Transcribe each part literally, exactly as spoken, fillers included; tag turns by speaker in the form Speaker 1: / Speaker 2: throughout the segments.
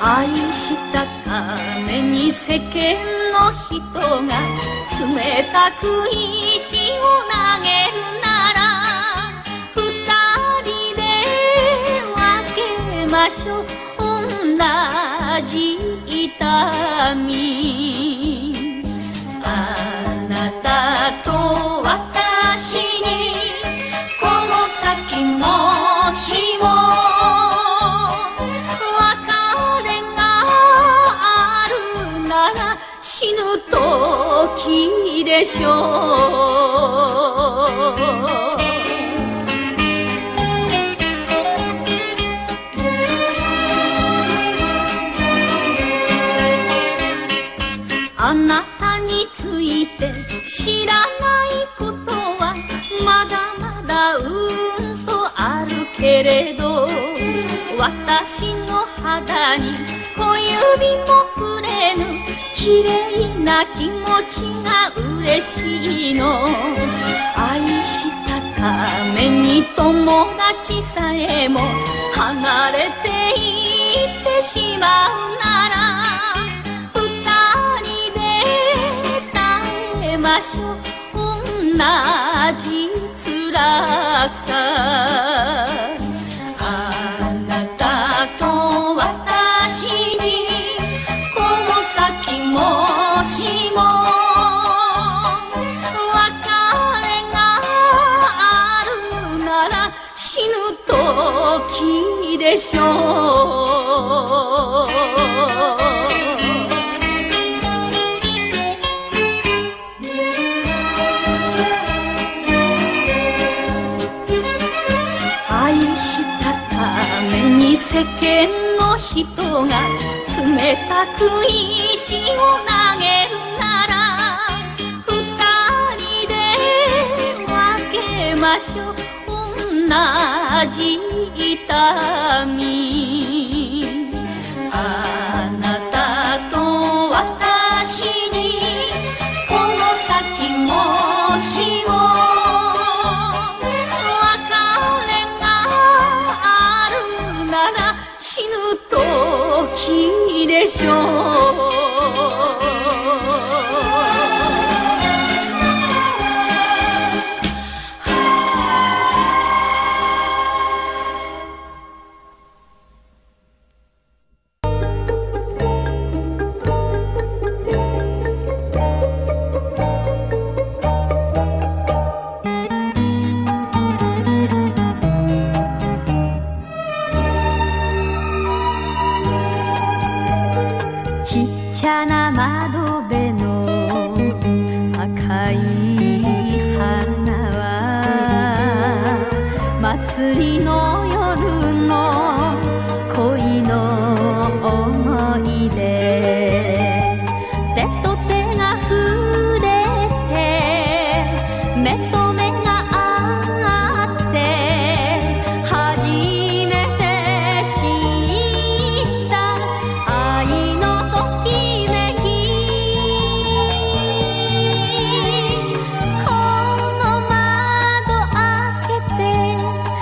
Speaker 1: 愛したために世間の人が冷たく石を投げるなら二人で分けましょう同じ痛み。あなたと私にこの先もしも死ぬ時でしょう。あなたについて知らないことはまだまだうんとあるけれど、私の肌に小指も触れぬ綺麗な気持ちが嬉しいの。愛したために友達さえも離れていってしまうなら二人で耐えましょう同じ辛さ。あなたと私にこの先もしも別れがあるなら死ぬ時でしょう。愛したために世間の人が冷たく石を投げるなら二人で分けましょう同じ痛み。あなたと私にこの先もしも別れがあるなら死ぬ時でしょう。祭りの夜の恋の思い出、手と手が触れて目と目が合って初めて知った愛のときめき。この窓開けて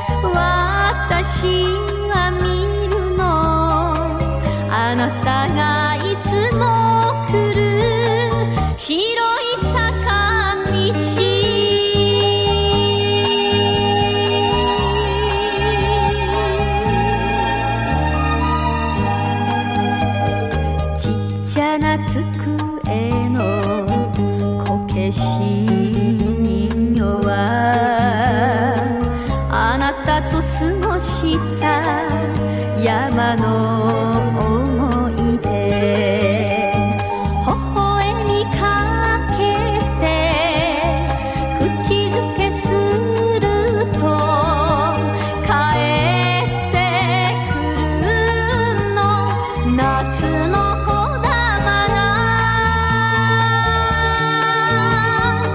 Speaker 1: 私は見るの、あなたがいつも来る白い坂道。ちっちゃな机のこけし人形はあなたと過ごした山の思い出、微笑みかけて口づけすると帰ってくるの、夏の小玉が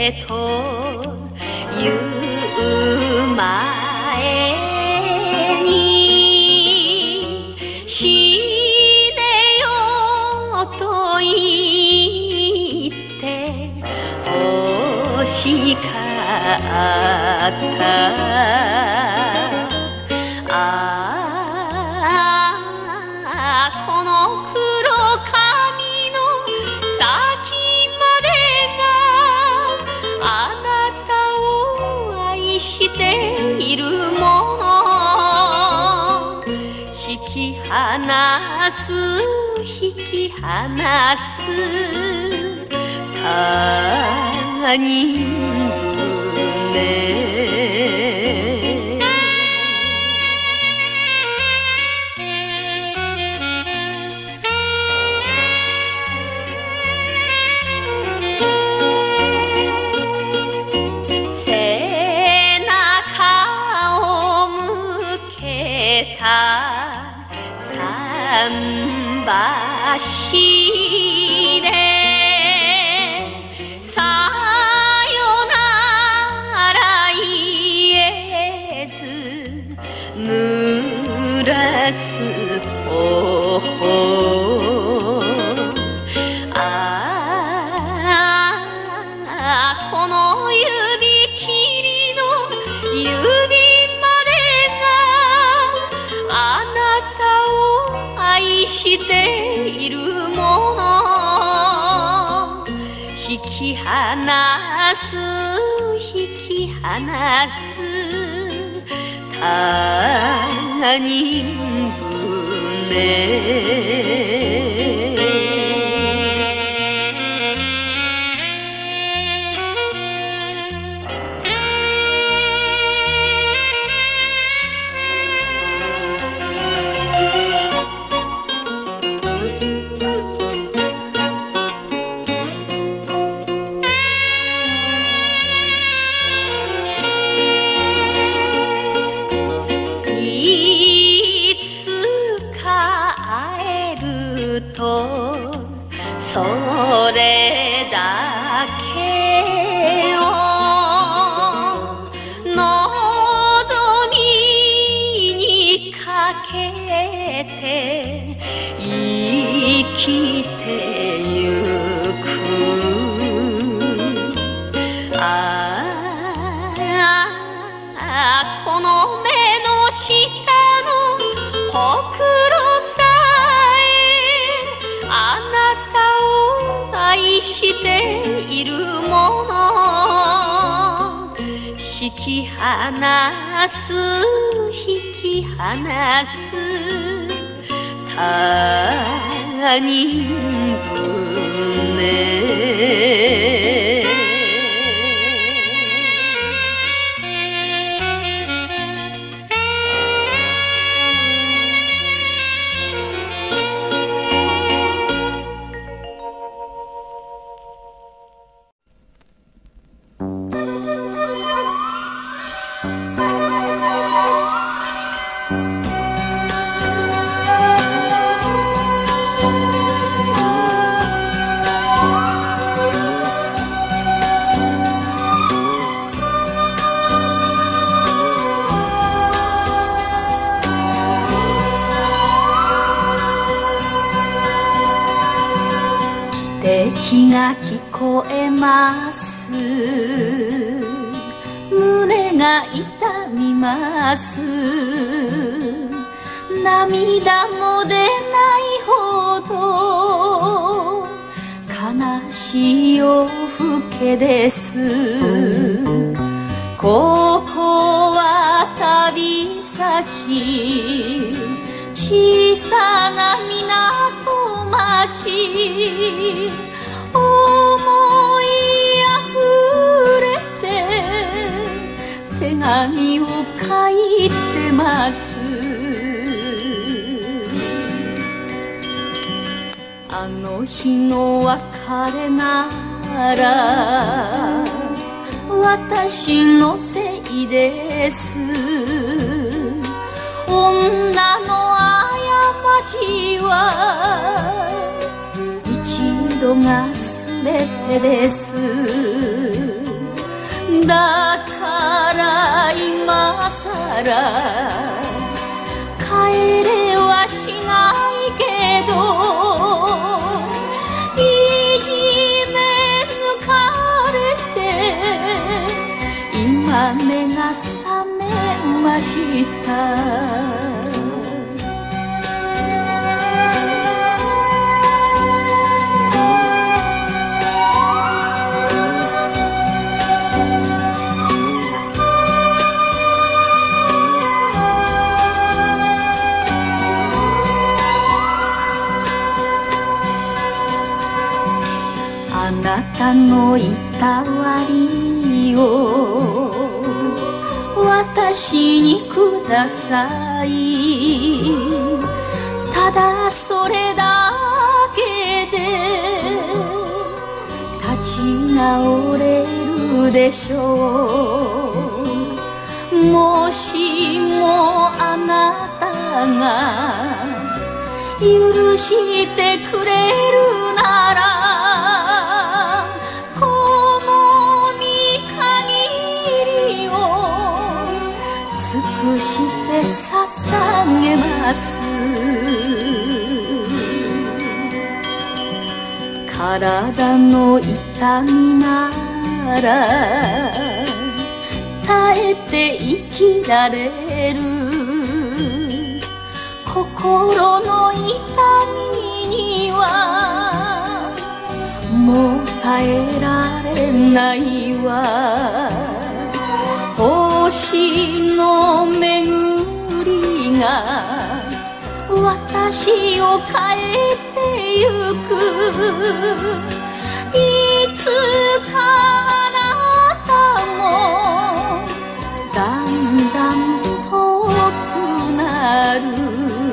Speaker 1: へと言う前に死ねよと言って欲しかった離す引き離す他人船背中を向けた桟橋でさよなら言えず濡らす頬ああこの指切りの指愛しているもの引き離す引き離す他人船それだけを望みにかけて生きてゆくああこの目の下のほくろ愛しているもの引き離す引き離す他人船息が聞こえます胸が痛みます涙も出ないほど悲しい夜更けですここは旅先小さな港町思いあふれて手紙を書いてますあの日の別れなら私のせいです女の過ちは一度がすべてですだから今さら帰れはしないけど、いじめ抜かれて今目が覚めました。あなたのいたわりを私にください。ただそれだけで立ち直れるでしょう。もしもあなたが許してくれるなら、尽くして捧げます。体の痛みなら耐えて生きられる。心の痛みにはもう耐えられないわ。星の巡りが私を変えてゆく。いつかあなたもだんだん遠くなる。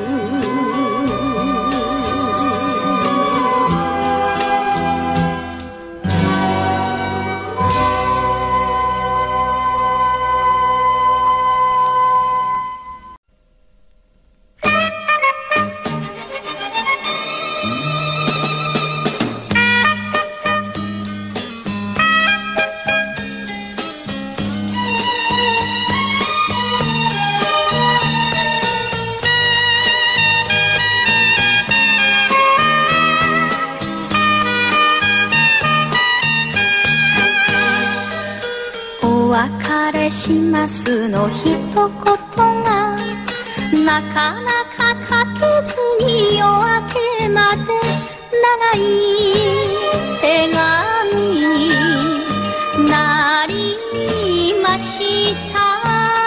Speaker 1: お別れしますの一言がなかなか書けずに夜明けまで長い手紙になりました。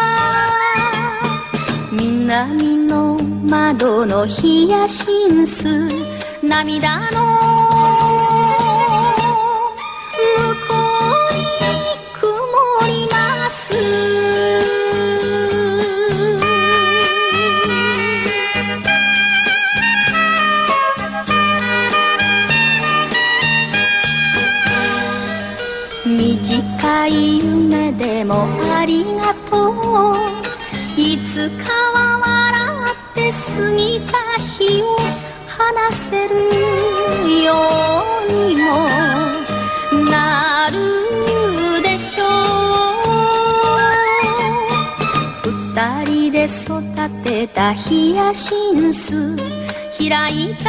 Speaker 1: 南の窓のヒヤシンス、涙の向こうに曇ります。短い夢でもありがとう。いつかは笑って過ぎた日を話せるようにもなるでしょう。二人で育てたヒヤシンス開いた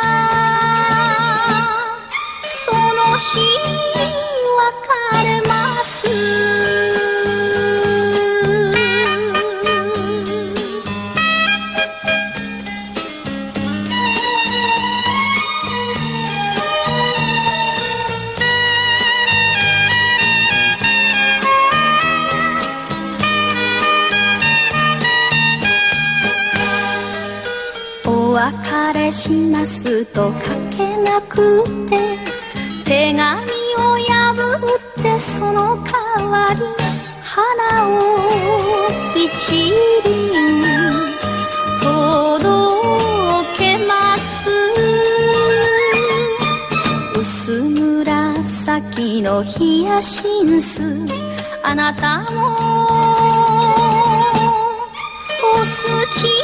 Speaker 1: その日別れます。お別れしますと書けなくて、手紙を破ってその代わり花を一輪届けます。薄紫のヒヤシンス、あなたもお好き